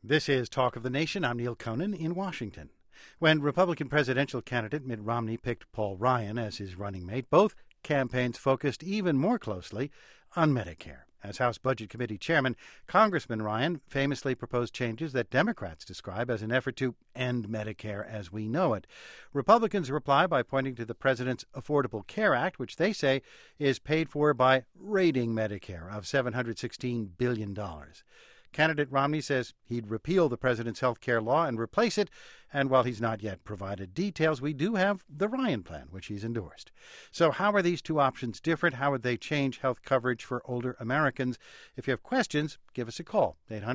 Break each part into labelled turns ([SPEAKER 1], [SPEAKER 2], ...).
[SPEAKER 1] This is Talk of the Nation. I'm Neil Conan in Washington. When Republican presidential candidate Mitt Romney picked Paul Ryan as his running mate, both campaigns focused even more closely on Medicare. As House Budget Committee chairman, Congressman Ryan famously proposed changes that Democrats describe as an effort to end Medicare as we know it. Republicans reply by pointing to the president's Affordable Care Act, which they say is paid for by raiding Medicare of $716 billion. Candidate Romney says he'd repeal the president's health care law and replace it, and while he's not yet provided details, we do have the Ryan plan, which he's endorsed. So how are these two options different? How would they change health coverage for older Americans? If you have questions, give us a call,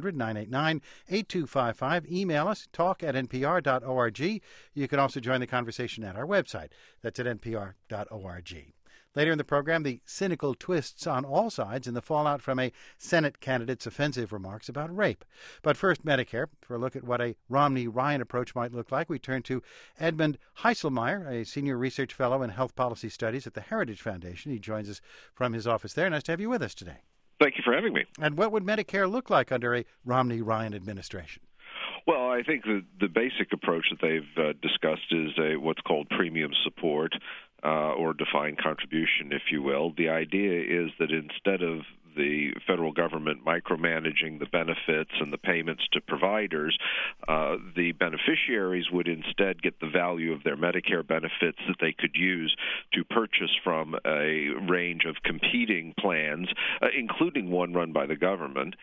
[SPEAKER 1] 800-989-8255. Email us, talk@npr.org. You can also join the conversation at our website. That's at npr.org. Later in the program, the cynical twists on all sides in the fallout from a Senate candidate's offensive remarks about rape. But first, Medicare. For a look at what a Romney-Ryan approach might look like, we turn to Edmund Heiselmeyer, a senior research fellow in health policy studies at the Heritage Foundation. He joins us from his office there. Nice to have you with us today.
[SPEAKER 2] Thank you for having me.
[SPEAKER 1] And what would Medicare look like under a Romney-Ryan administration?
[SPEAKER 2] Well, I think the basic approach that they've discussed is what's called premium support, or defined contribution, if you will. The idea is that instead of the federal government micromanaging the benefits and the payments to providers, the beneficiaries would instead get the value of their Medicare benefits that they could use to purchase from a range of competing plans, including one run by the government,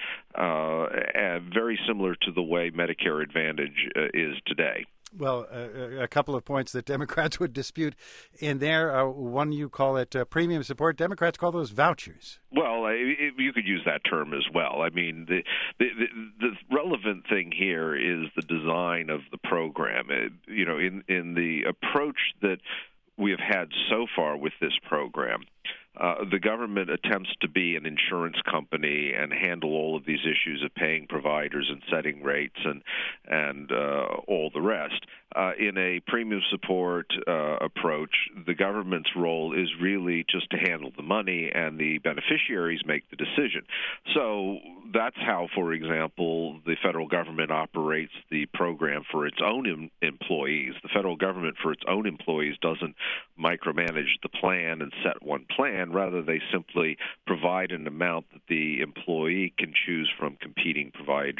[SPEAKER 2] and very similar to the way Medicare Advantage is today.
[SPEAKER 1] Well, a couple of points that Democrats would dispute in there. One, you call it premium support. Democrats call those vouchers.
[SPEAKER 2] Well, you could use that term as well. I mean, the relevant thing here is the design of the program. In the approach that we have had so far with this program, the government attempts to be an insurance company and handle all of these issues of paying providers and setting rates and all the rest. In a premium support approach, the government's role is really just to handle the money, and the beneficiaries make the decision. So that's how, for example, the federal government operates the program for its own employees. The federal government, for its own employees, doesn't micromanage the plan and set one plan. Rather, they simply provide an amount that the employee can choose from competing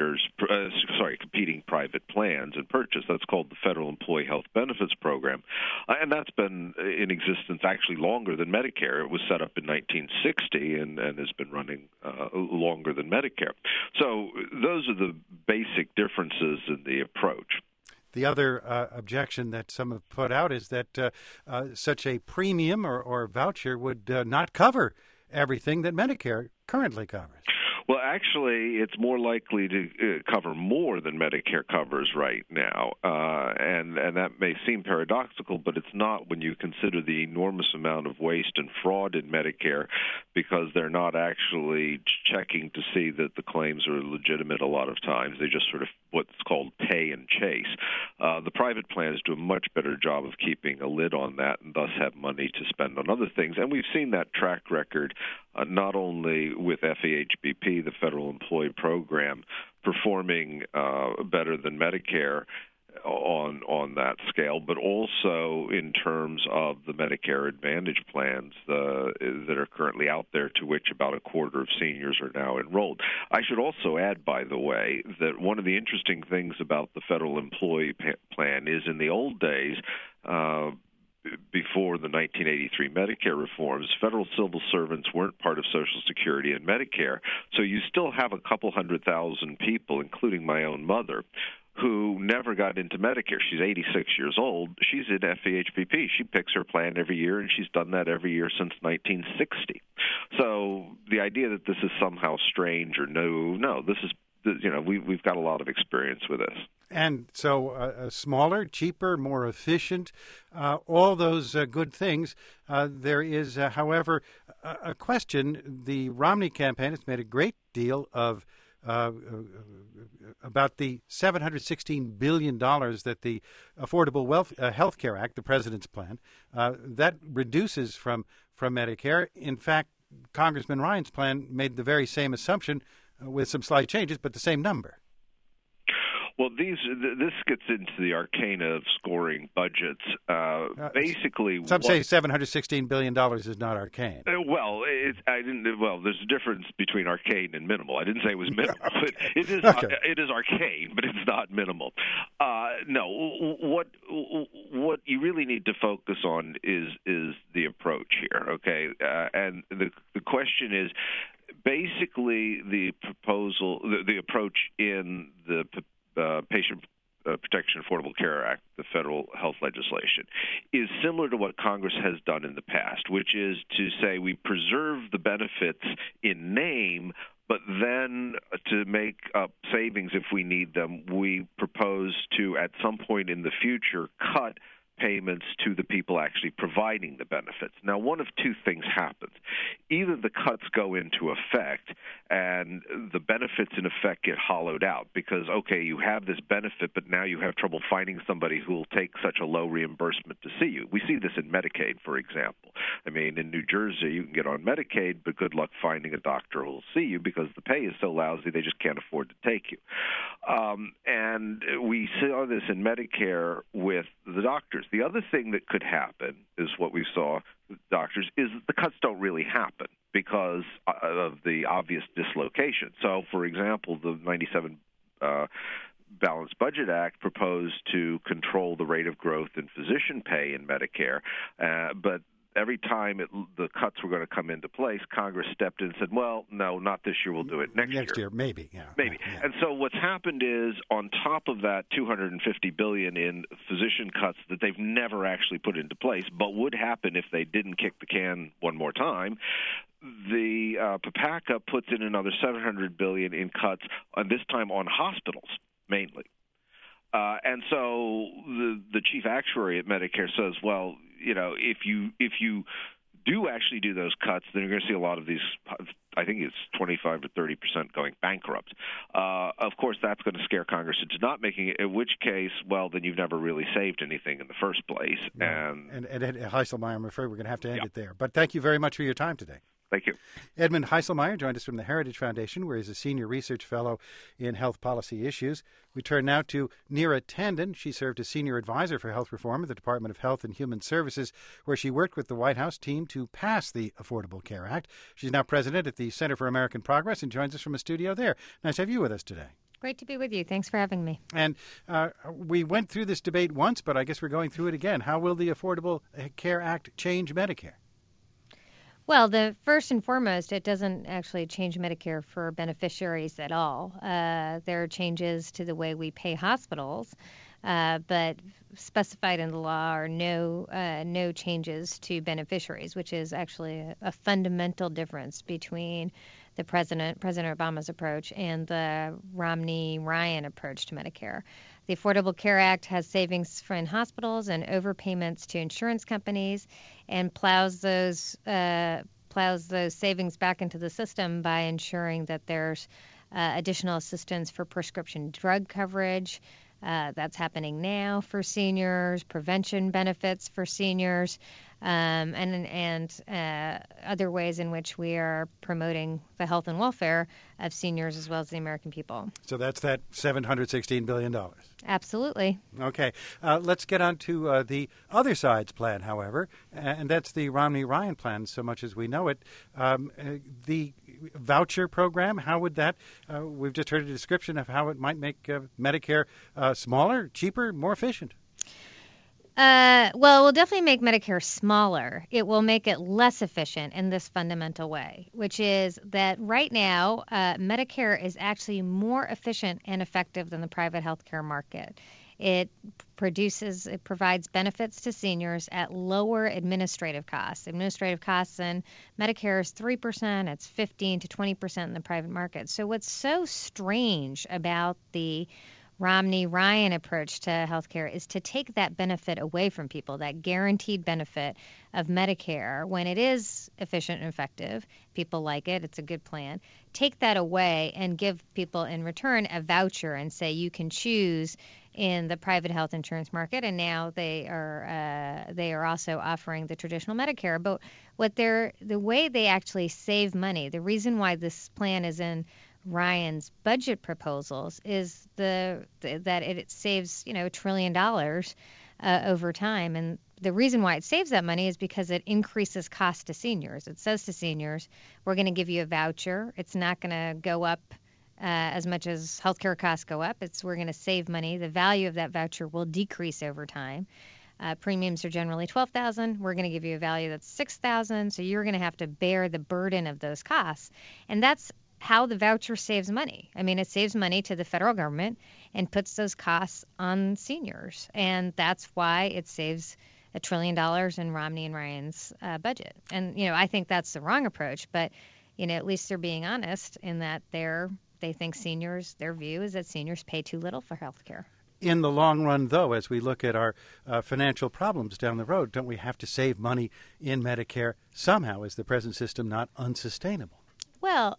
[SPEAKER 2] private plans and purchase. That's called the Federal Employee Health Benefits Program, and that's been in existence actually longer than Medicare. It was set up in 1960 and has been running longer than Medicare. So those are the basic differences in the approach.
[SPEAKER 1] The other objection that some have put out is that such a premium or voucher would not cover everything that Medicare currently covers.
[SPEAKER 2] Well, actually, it's more likely to cover more than Medicare covers right now, and that may seem paradoxical, but it's not when you consider the enormous amount of waste and fraud in Medicare, because they're not actually checking to see that the claims are legitimate a lot of times. They just sort of what's called pay and chase. The private plans do a much better job of keeping a lid on that and thus have money to spend on other things, and we've seen that track record not only with FEHBP, the Federal Employee Program, performing better than Medicare on that scale, but also in terms of the Medicare Advantage plans that are currently out there, to which about a quarter of seniors are now enrolled. I should also add, by the way, that one of the interesting things about the Federal Employee Plan is in the old days, before the 1983 Medicare reforms, federal civil servants weren't part of Social Security and Medicare, so you still have a couple 100,000 people, including my own mother, who never got into Medicare. She's 86 years old. She's in FEHBP. She picks her plan every year, and she's done that every year since 1960. So the idea that this is somehow strange or no, this is, we've got a lot of experience with this.
[SPEAKER 1] And so smaller, cheaper, more efficient, all those good things. There is, however, a question. The Romney campaign has made a great deal of about the $716 billion that the Affordable Health Care Act, the president's plan, that reduces from Medicare. In fact, Congressman Ryan's plan made the very same assumption with some slight changes, but the same number.
[SPEAKER 2] Well, this gets into the arcana of scoring budgets. Basically,
[SPEAKER 1] some say $716 billion is not arcane.
[SPEAKER 2] There's a difference between arcane and minimal. I didn't say it was minimal, but it is.
[SPEAKER 1] Okay.
[SPEAKER 2] It is arcane, but it's not minimal. No, what you really need to focus on is the approach here. Okay, and the question is basically the proposal, the approach in the Patient Protection Affordable Care Act, the federal health legislation, is similar to what Congress has done in the past, which is to say we preserve the benefits in name, but then to make up savings if we need them, we propose to, at some point in the future, cut payments to the people actually providing the benefits. Now, one of two things happens. Either the cuts go into effect and the benefits in effect get hollowed out because, okay, you have this benefit, but now you have trouble finding somebody who will take such a low reimbursement to see you. We see this in Medicaid, for example. I mean, in New Jersey, you can get on Medicaid, but good luck finding a doctor who will see you because the pay is so lousy they just can't afford to take you. And we saw this in Medicare with the doctors. The other thing that could happen is what we saw with doctors is that the cuts don't really happen because of the obvious dislocation. So, for example, the 97 Balanced Budget Act proposed to control the rate of growth in physician pay in Medicare, but every time the cuts were going to come into place, Congress stepped in and said, well, no, not this year, we'll do it next year.
[SPEAKER 1] Next year, maybe, yeah.
[SPEAKER 2] Maybe.
[SPEAKER 1] Yeah.
[SPEAKER 2] And so what's happened is, on top of that $250 billion in physician cuts that they've never actually put into place, but would happen if they didn't kick the can one more time, the PPACA puts in another $700 billion in cuts, this time on hospitals mainly. And so the chief actuary at Medicare says, well, you know, if you do actually do those cuts, then you're going to see a lot of these, I think it's 25 to 30% going bankrupt. Of course, that's going to scare Congress into not making it, in which case, well, then you've never really saved anything in the first place.
[SPEAKER 1] Yeah. And Heiselmeyer, I'm afraid we're going to have to end it there. But thank you very much for your time today.
[SPEAKER 2] Thank you.
[SPEAKER 1] Edmund Heiselmeyer joined us from the Heritage Foundation, where he's a senior research fellow in health policy issues. We turn now to Neera Tanden. She served as senior advisor for health reform at the Department of Health and Human Services, where she worked with the White House team to pass the Affordable Care Act. She's now president at the Center for American Progress and joins us from a studio there. Nice to have you with us today.
[SPEAKER 3] Great to be with you. Thanks for having me.
[SPEAKER 1] And we went through this debate once, but I guess we're going through it again. How will the Affordable Care Act change Medicare?
[SPEAKER 3] Well, first and foremost, it doesn't actually change Medicare for beneficiaries at all. There are changes to the way we pay hospitals, but specified in the law are no changes to beneficiaries, which is actually a fundamental difference between the President Obama's approach and the Romney-Ryan approach to Medicare. The Affordable Care Act has savings in hospitals and overpayments to insurance companies, and plows those savings back into the system by ensuring that there's additional assistance for prescription drug coverage. That's happening now for seniors, prevention benefits for seniors, and other ways in which we are promoting the health and welfare of seniors as well as the American people.
[SPEAKER 1] So that's that $716 billion.
[SPEAKER 3] Absolutely.
[SPEAKER 1] Okay. Let's get on to the other side's plan, however, and that's the Romney-Ryan plan, so much as we know it. The voucher program, how would that, we've just heard a description of how it might make Medicare smaller, cheaper, more efficient.
[SPEAKER 3] Well, it will definitely make Medicare smaller. It will make it less efficient in this fundamental way, which is that right now, Medicare is actually more efficient and effective than the private health care market. It provides benefits to seniors at lower administrative costs. Administrative costs in Medicare is 3%. It's 15 to 20% in the private market. So what's so strange about the Romney-Ryan approach to healthcare is to take that benefit away from people, that guaranteed benefit of Medicare, when it is efficient and effective, people like it, it's a good plan, take that away and give people in return a voucher and say you can choose in the private health insurance market, and now they are also offering the traditional Medicare. But the way they actually save money, the reason why this plan is in Ryan's budget proposals is that it saves $1 trillion over time, and the reason why it saves that money is because it increases cost to seniors. It says to seniors, we're going to give you a voucher. It's not going to go up as much as healthcare costs go up. We're going to save money. The value of that voucher will decrease over time. Premiums are generally $12,000. We're going to give you a value that's $6,000. So you're going to have to bear the burden of those costs. And that's how the voucher saves money. I mean, it saves money to the federal government and puts those costs on seniors. And that's why it saves $1 trillion in Romney and Ryan's budget. And, I think that's the wrong approach. But, at least they're being honest in that they think seniors, their view is that seniors pay too little for health care.
[SPEAKER 1] In the long run, though, as we look at our financial problems down the road, don't we have to save money in Medicare somehow? Is the present system not unsustainable?
[SPEAKER 3] Well,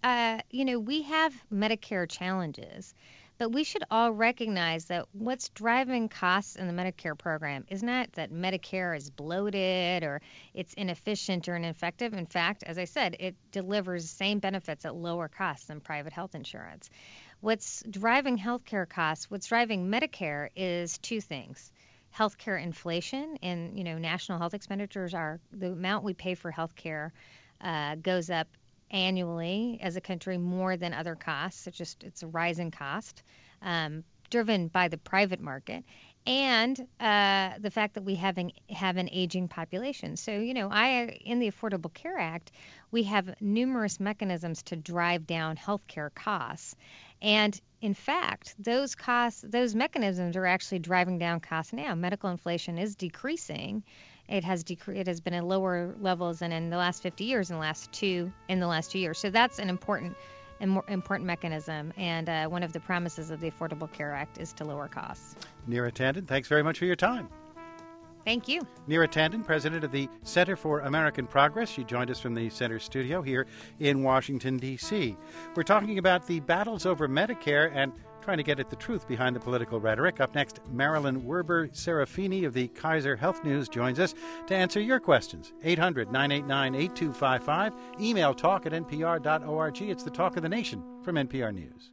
[SPEAKER 3] we have Medicare challenges, but we should all recognize that what's driving costs in the Medicare program is not that Medicare is bloated or it's inefficient or ineffective. In fact, as I said, it delivers the same benefits at lower costs than private health insurance. What's driving healthcare costs, what's driving Medicare is two things. Healthcare inflation and, national health expenditures the amount we pay for healthcare goes up annually as a country more than other costs. It's a rising cost driven by the private market and the fact that we have an aging population. So, in the Affordable Care Act, we have numerous mechanisms to drive down healthcare costs. And in fact, those mechanisms are actually driving down costs now. Medical inflation is decreasing. It has been at lower levels than in the last 50 years in the last 2 years. So that's an important mechanism, and one of the promises of the Affordable Care Act is to lower costs.
[SPEAKER 1] Neera Tanden, thanks very much for your time.
[SPEAKER 3] Thank you.
[SPEAKER 1] Neera Tanden, president of the Center for American Progress. She joined us from the center studio here in Washington, D.C. We're talking about the battles over Medicare and trying to get at the truth behind the political rhetoric. Up next, Marilyn Werber-Serafini of the Kaiser Health News joins us to answer your questions. 800-989-8255. Email talk@npr.org. It's the Talk of the Nation from NPR News.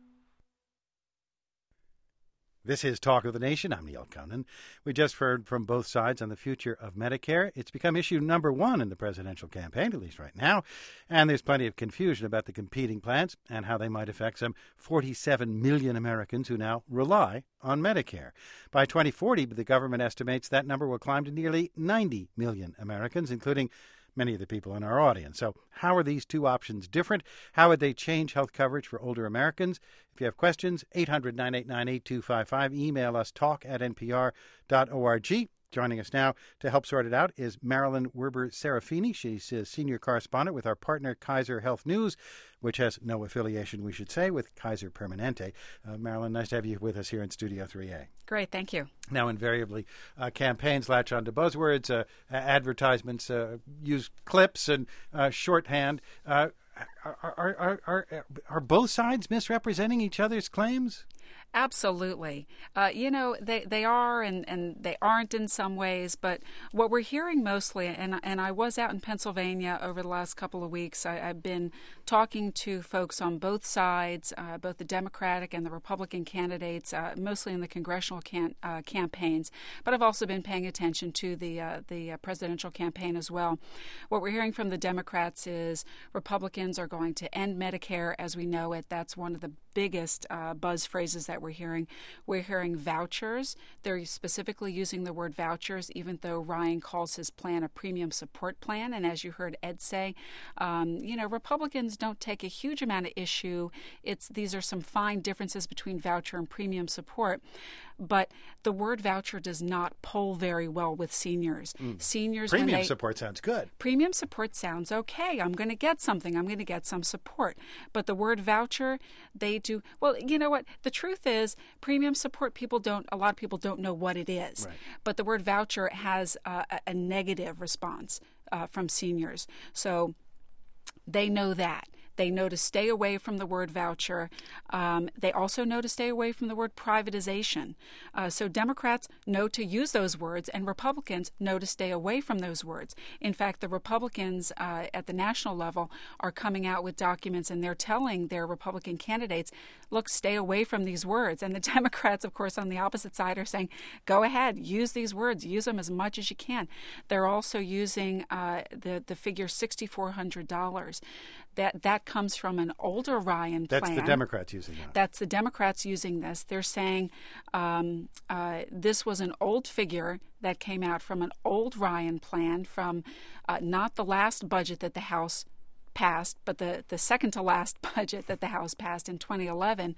[SPEAKER 1] This is Talk of the Nation. I'm Neil Conan. We just heard from both sides on the future of Medicare. It's become issue number one in the presidential campaign, at least right now. And there's plenty of confusion about the competing plans and how they might affect some 47 million Americans who now rely on Medicare. By 2040, the government estimates that number will climb to nearly 90 million Americans, including many of the people in our audience. So how are these two options different? How would they change health coverage for older Americans? If you have questions, 800-989-8255. Email us talk@npr.org. Joining us now to help sort it out is Marilyn Werber-Serafini. She's a senior correspondent with our partner Kaiser Health News, which has no affiliation, we should say, with Kaiser Permanente. Marilyn, nice to have you with us here in Studio 3A.
[SPEAKER 4] Great, thank you.
[SPEAKER 1] Now, invariably, campaigns latch on to buzzwords, advertisements use clips and shorthand. Are both sides misrepresenting each other's claims?
[SPEAKER 4] Absolutely. They are and they aren't in some ways, but what we're hearing mostly, and I was out in Pennsylvania over the last couple of weeks, I've been talking to folks on both sides, both the Democratic and the Republican candidates, mostly in the congressional campaigns, but I've also been paying attention to the presidential campaign as well. What we're hearing from the Democrats is Republicans are going to end Medicare as we know it. That's one of the biggest buzz phrases that we're hearing. We're hearing vouchers. They're specifically using the word vouchers, even though Ryan calls his plan a premium support plan. And as you heard Ed say, Republicans don't take a huge amount of issue. These are some fine differences between voucher and premium support. But the word voucher does not poll very well with seniors. Seniors,
[SPEAKER 1] premium support sounds good.
[SPEAKER 4] Premium support sounds okay. I'm going to get something. I'm going to get some support. But the word voucher, they do. Well, you know what? The truth is, premium support, a lot of people don't know what it is.
[SPEAKER 1] Right.
[SPEAKER 4] But the word voucher has a negative response from seniors. So they know that. They know to stay away from the word voucher. They also know to stay away from the word privatization. So Democrats know to use those words, and Republicans know to stay away from those words. In fact, the Republicans at the national level are coming out with documents, and they're telling their Republican candidates, look, stay away from these words. And the Democrats, of course, on the opposite side are saying, go ahead, use these words, use them as much as you can. They're also using the figure $6,400. That comes from an older Ryan plan.
[SPEAKER 1] That's the Democrats using that.
[SPEAKER 4] That's the Democrats using this. They're saying this was an old figure that came out from an old Ryan plan from not the last budget that the House passed, but the second to last budget that the House passed in 2011.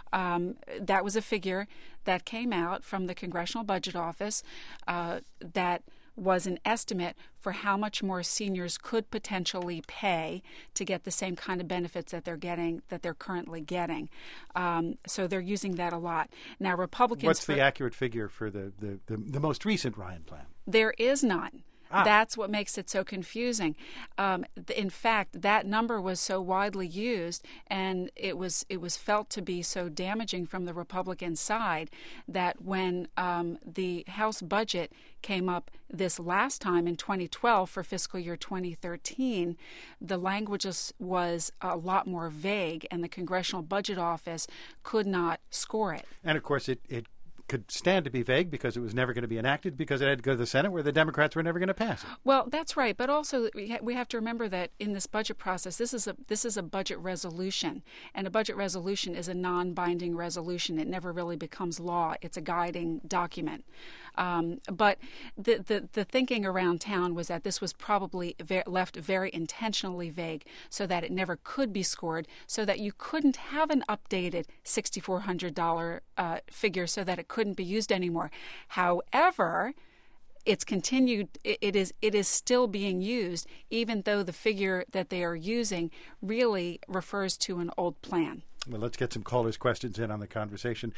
[SPEAKER 4] That was a figure that came out from the Congressional Budget Office that was an estimate for how much more seniors could potentially pay to get the same kind of benefits that they're currently getting. So they're using that a lot. Now, Republicans...
[SPEAKER 1] What's the accurate figure for the most recent Ryan plan?
[SPEAKER 4] There is none. That's what makes it so confusing. In fact, that number was so widely used, and it was felt to be so damaging from the Republican side that when the House budget came up this last time in 2012 for fiscal year 2013, the language was a lot more vague, and the Congressional Budget Office could not score it.
[SPEAKER 1] And of course, it could stand to be vague because it was never going to be enacted because it had to go to the Senate where the Democrats were never going to pass it.
[SPEAKER 4] Well, that's right. But also we have to remember that in this budget process, this is a budget resolution. And a budget resolution is a non-binding resolution. It never really becomes law. It's a guiding document. But the thinking around town was that this was probably left very intentionally vague so that it never could be scored, so that you couldn't have an updated $6,400 figure so that it couldn't be used anymore. However, it's continued. It is still being used, even though the figure that they are using really refers to an old plan.
[SPEAKER 1] Well, let's get some callers' questions in on the conversation.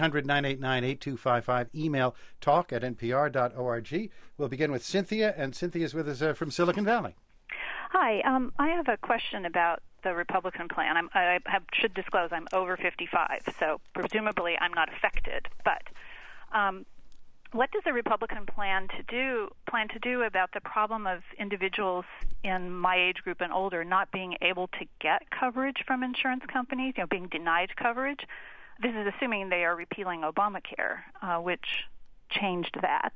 [SPEAKER 1] 800-989-8255. Email talk@npr.org. We'll begin with Cynthia, and Cynthia's with us from Silicon Valley.
[SPEAKER 5] Hi. I have a question about the Republican plan. I should disclose I'm over 55, so presumably I'm not affected. But what does the Republican plan to do about the problem of individuals in my age group and older not being able to get coverage from insurance companies, being denied coverage? This is assuming they are repealing Obamacare, which changed that.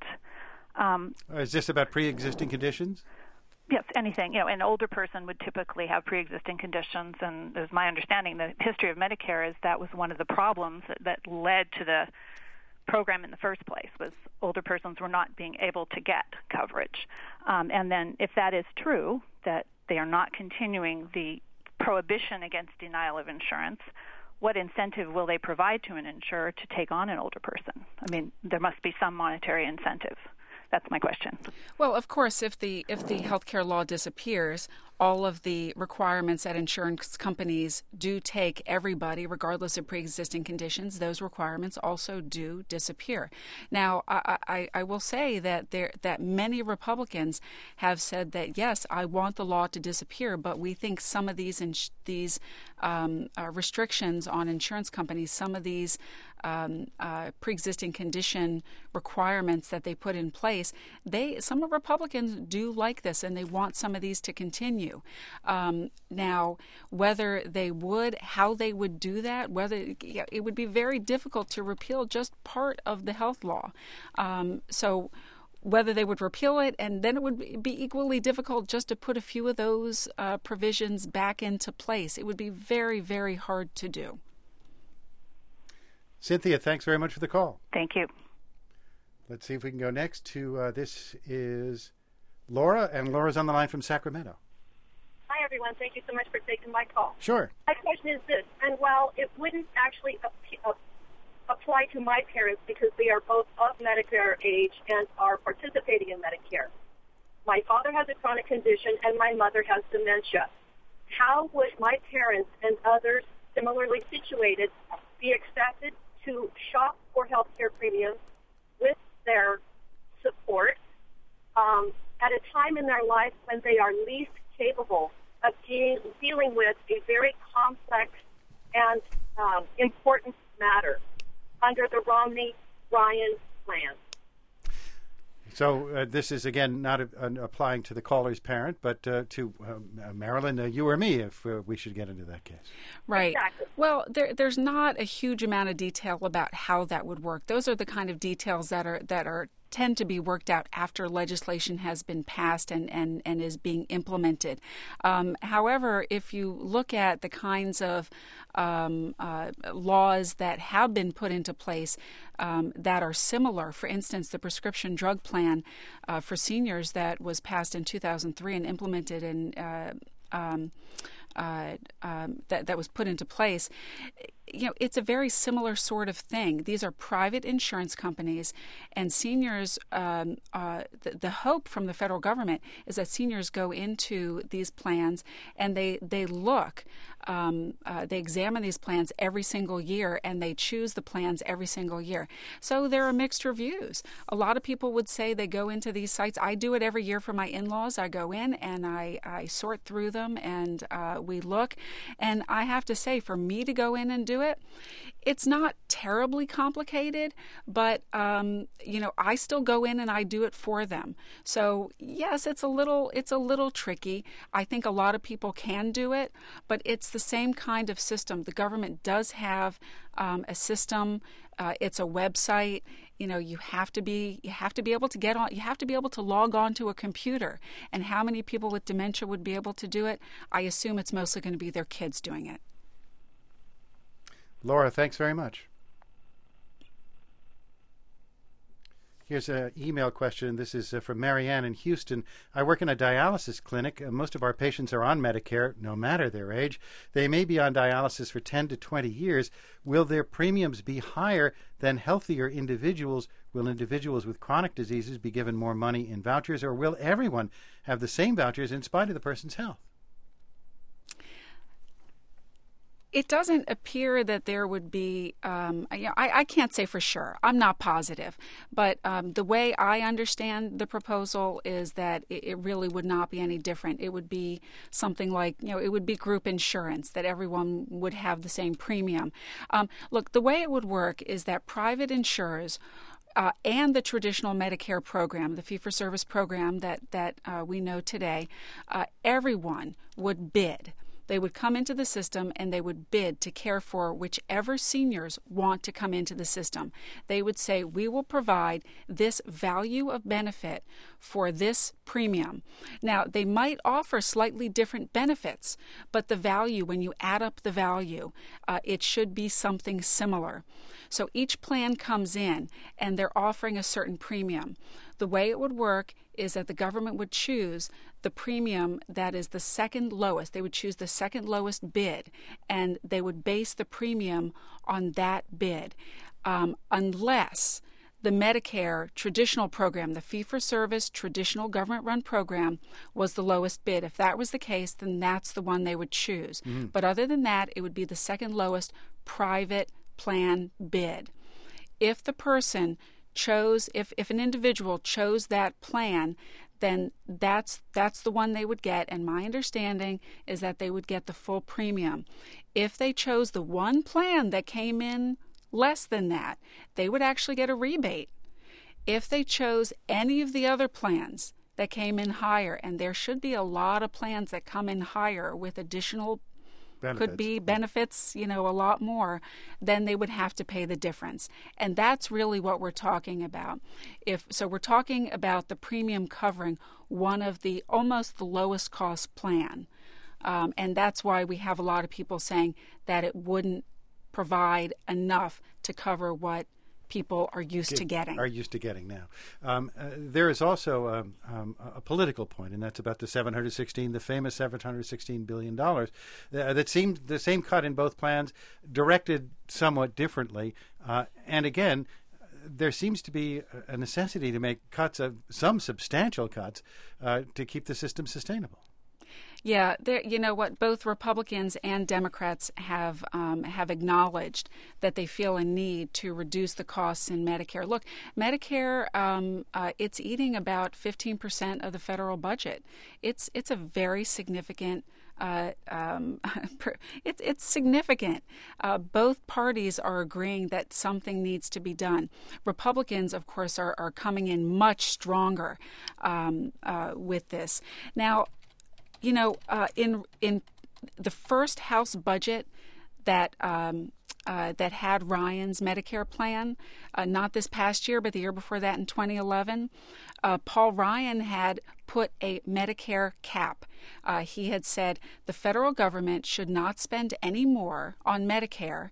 [SPEAKER 1] Is this about pre-existing conditions?
[SPEAKER 5] Yes, anything. An older person would typically have pre-existing conditions, and as my understanding, the history of Medicare is that was one of the problems that led to the program in the first place, was older persons were not being able to get coverage. And then if that is true, that they are not continuing the prohibition against denial of insurance, what incentive will they provide to an insurer to take on an older person? I mean, there must be some monetary incentive. That's my question.
[SPEAKER 4] Well, of course, if the healthcare law disappears, all of the requirements that insurance companies do take everybody, regardless of pre-existing conditions, those requirements also do disappear. Now, I will say that many Republicans have said that, yes, I want the law to disappear, but we think some of these restrictions on insurance companies, some of these pre-existing condition requirements that they put in place, some of Republicans do like this, and they want some of these to continue. Now, whether they would, how they would do that, it would be very difficult to repeal just part of the health law. So whether they would repeal it, and then it would be equally difficult just to put a few of those provisions back into place. It would be very, very hard to do.
[SPEAKER 1] Cynthia, thanks very much for the call.
[SPEAKER 5] Thank you.
[SPEAKER 1] Let's see if we can go next to, this is Laura, and Laura's on the line from Sacramento.
[SPEAKER 6] Hi, everyone. Thank you so much for taking my call.
[SPEAKER 1] Sure.
[SPEAKER 6] My question is this, and while it wouldn't actually apply to my parents because they are both of Medicare age and are participating in Medicare, my father has a chronic condition and my mother has dementia. How would my parents and others similarly situated be expected to shop for health care premiums with their support at a time in their life when they are least capable of dealing with a very complex and important matter under the Romney-Ryan plan.
[SPEAKER 1] So this is, again, not applying to the caller's parent, but to Marilyn, you or me, if we should get into that case.
[SPEAKER 4] Right.
[SPEAKER 6] Exactly.
[SPEAKER 4] Well, there's not a huge amount of detail about how that would work. Those are the kind of details that tend to be worked out after legislation has been passed and is being implemented. However, if you look at the kinds of laws that have been put into place that are similar, for instance, the prescription drug plan for seniors that was passed in 2003 and implemented in that was put into place, it's a very similar sort of thing. These are private insurance companies, and seniors, the hope from the federal government is that seniors go into these plans and they look, they examine these plans every single year, and they choose the plans every single year. So there are mixed reviews. A lot of people would say they go into these sites. I do it every year for my in-laws. I go in and I sort through them, and we look. And I have to say, for me to go in and do it, it's not terribly complicated, but I still go in and I do it for them. So yes, it's a little tricky. I think a lot of people can do it, but it's the same kind of system. The government does have a system. It's a website. You have to be able to get on. You have to be able to log on to a computer. And how many people with dementia would be able to do it? I assume it's mostly going to be their kids doing it.
[SPEAKER 1] Laura, thanks very much. Here's an email question. This is from Marianne in Houston. I work in a dialysis clinic. Most of our patients are on Medicare, no matter their age. They may be on dialysis for 10 to 20 years. Will their premiums be higher than healthier individuals? Will individuals with chronic diseases be given more money in vouchers, or will everyone have the same vouchers in spite of the person's health?
[SPEAKER 4] It doesn't appear that there would be, I can't say for sure. I'm not positive. But the way I understand the proposal is that it really would not be any different. It would be something like, it would be group insurance, that everyone would have the same premium. Look, the way it would work is that private insurers and the traditional Medicare program, the fee-for-service program that we know today, everyone would bid. They would come into the system and they would bid to care for whichever seniors want to come into the system. They would say, we will provide this value of benefit for this premium. Now, they might offer slightly different benefits, but the value, when you add up the value, it should be something similar. So each plan comes in and they're offering a certain premium. The way it would work is that the government would choose the premium that is the second lowest. They would choose the second lowest bid, and they would base the premium on that bid, unless the Medicare traditional program, the fee-for-service traditional government-run program, was the lowest bid. If that was the case, then that's the one they would choose. Mm-hmm. But other than that, it would be the second lowest private plan bid. If the person chose, if an individual chose that plan, then that's the one they would get, and my understanding is that they would get the full premium. If they chose the one plan that came in less than that, they would actually get a rebate. If they chose any of the other plans that came in higher, and there should be a lot of plans that come in higher with additional could be benefits, a lot more, then they would have to pay the difference. And that's really what we're talking about. So we're talking about the premium covering one of the almost the lowest cost plan. And that's why we have a lot of people saying that it wouldn't provide enough to cover what people are used to getting.
[SPEAKER 1] Now. There is also a political point, and that's about the famous $716 billion that seemed the same cut in both plans, directed somewhat differently. And again, there seems to be a necessity to make cuts, some substantial cuts, to keep the system sustainable.
[SPEAKER 4] Yeah, both Republicans and Democrats have acknowledged that they feel a need to reduce the costs in Medicare. Look, Medicare, it's eating about 15% of the federal budget. It's a very significant it's significant. Both parties are agreeing that something needs to be done. Republicans, of course, are coming in much stronger with this. Now, in the first House budget that had Ryan's Medicare plan, not this past year, but the year before that in 2011, Paul Ryan had put a Medicare cap. He had said the federal government should not spend any more on Medicare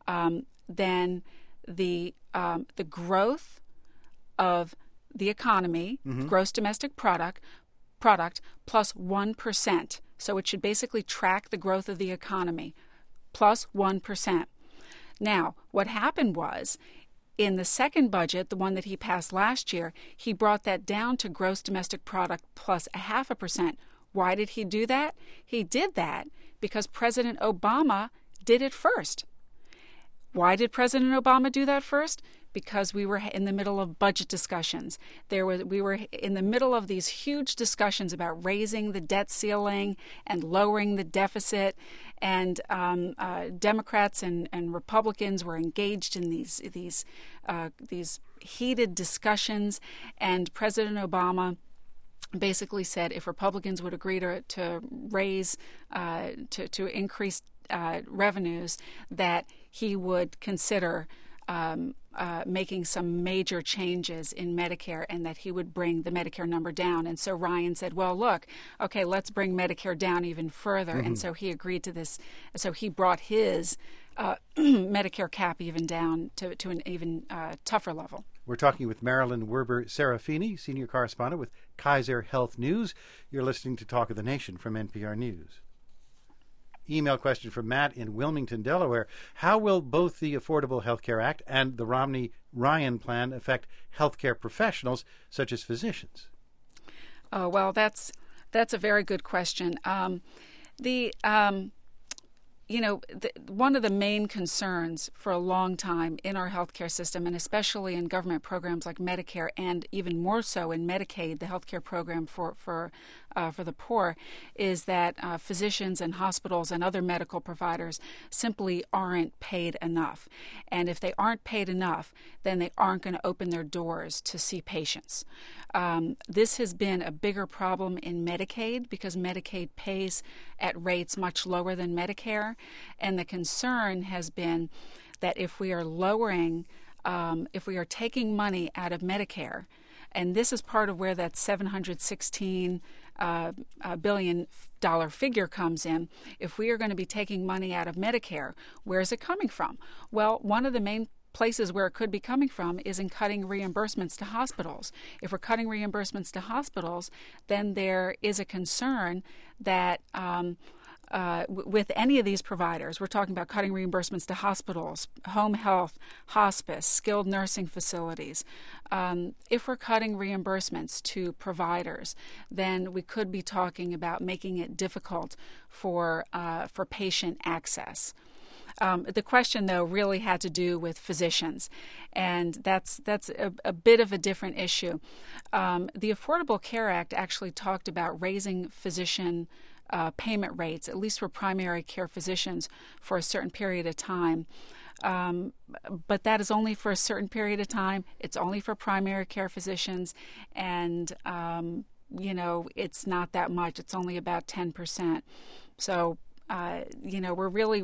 [SPEAKER 4] than the growth of the economy, gross domestic product plus 1%. So it should basically track the growth of the economy plus 1%. Now, what happened was, in the second budget, the one that he passed last year, he brought that down to gross domestic product plus 0.5%. Why did he do that? He did that because President Obama did it first. Why did President Obama do that first? Because we were in the middle of budget discussions. We were in the middle of these huge discussions about raising the debt ceiling and lowering the deficit, and Democrats and Republicans were engaged in these heated discussions, and President Obama basically said if Republicans would agree to raise to increase revenues, that he would consider making some major changes in Medicare, and that he would bring the Medicare number down. And so Ryan said, well, look, okay, let's bring Medicare down even further. And so he agreed to this. So he brought his Medicare cap even down to an even tougher level.
[SPEAKER 1] We're talking with Marilyn Werber-Serafini, senior correspondent with Kaiser Health News. You're listening to Talk of the Nation from NPR News. Email question from Matt in Wilmington, Delaware. How will both the Affordable Health Care Act and the Romney-Ryan plan affect healthcare professionals, such as physicians?
[SPEAKER 4] Oh, well, that's a very good question. One of the main concerns for a long time in our healthcare system, and especially in government programs like Medicare, and even more so in Medicaid, the healthcare program for the poor, is that physicians and hospitals and other medical providers simply aren't paid enough. And if they aren't paid enough, then they aren't going to open their doors to see patients. This has been a bigger problem in Medicaid because Medicaid pays at rates much lower than Medicare. And the concern has been that if we are taking money out of Medicare, and this is part of where that $716 billion figure comes in, if we are going to be taking money out of Medicare, where is it coming from? Well, one of the main places where it could be coming from is in cutting reimbursements to hospitals. If we're cutting reimbursements to hospitals, then there is a concern that with any of these providers, we're talking about cutting reimbursements to hospitals, home health, hospice, skilled nursing facilities. If we're cutting reimbursements to providers, then we could be talking about making it difficult for patient access. The question, though, really had to do with physicians, and that's a bit of a different issue. The Affordable Care Act actually talked about raising physician payment rates, at least for primary care physicians, for a certain period of time. But that is only for a certain period of time. It's only for primary care physicians, and it's not that much. It's only about 10%. So we're really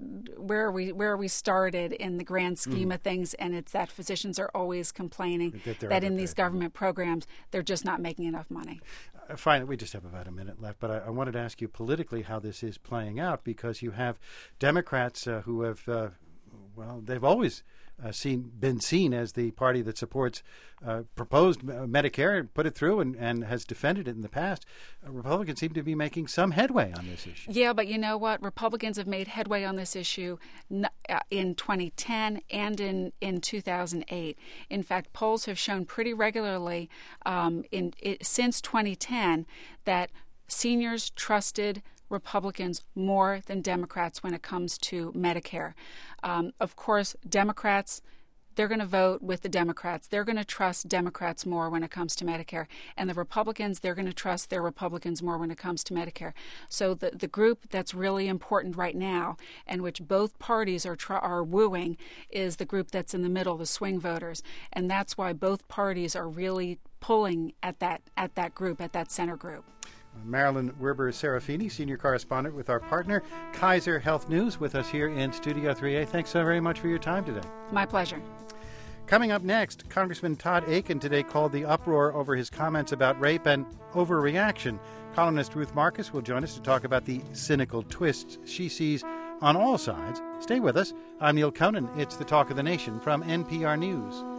[SPEAKER 4] where we started in the grand scheme of things, and it's that physicians are always complaining that in these government programs they're just not making enough money.
[SPEAKER 1] Fine, we just have about a minute left, but I wanted to ask you politically how this is playing out, because you have Democrats who have, they've always been seen as the party that supports proposed Medicare and put it through and has defended it in the past. Republicans seem to be making some headway on this issue.
[SPEAKER 4] Yeah, but you know what? Republicans have made headway on this issue in 2010 and in 2008. In fact, polls have shown pretty regularly since 2010 that seniors trusted Republicans more than Democrats when it comes to Medicare. Of course, Democrats, they're going to vote with the Democrats. They're going to trust Democrats more when it comes to Medicare. And the Republicans, they're going to trust their Republicans more when it comes to Medicare. So the group that's really important right now, and which both parties are wooing, is the group that's in the middle, the swing voters. And that's why both parties are really pulling at that group, at that center group.
[SPEAKER 1] Marilyn Werber-Serafini, senior correspondent with our partner, Kaiser Health News, with us here in Studio 3A. Thanks so very much for your time today.
[SPEAKER 4] My pleasure.
[SPEAKER 1] Coming up next, Congressman Todd Akin today called the uproar over his comments about rape an overreaction. Columnist Ruth Marcus will join us to talk about the cynical twists she sees on all sides. Stay with us. I'm Neil Conan. It's the Talk of the Nation from NPR News.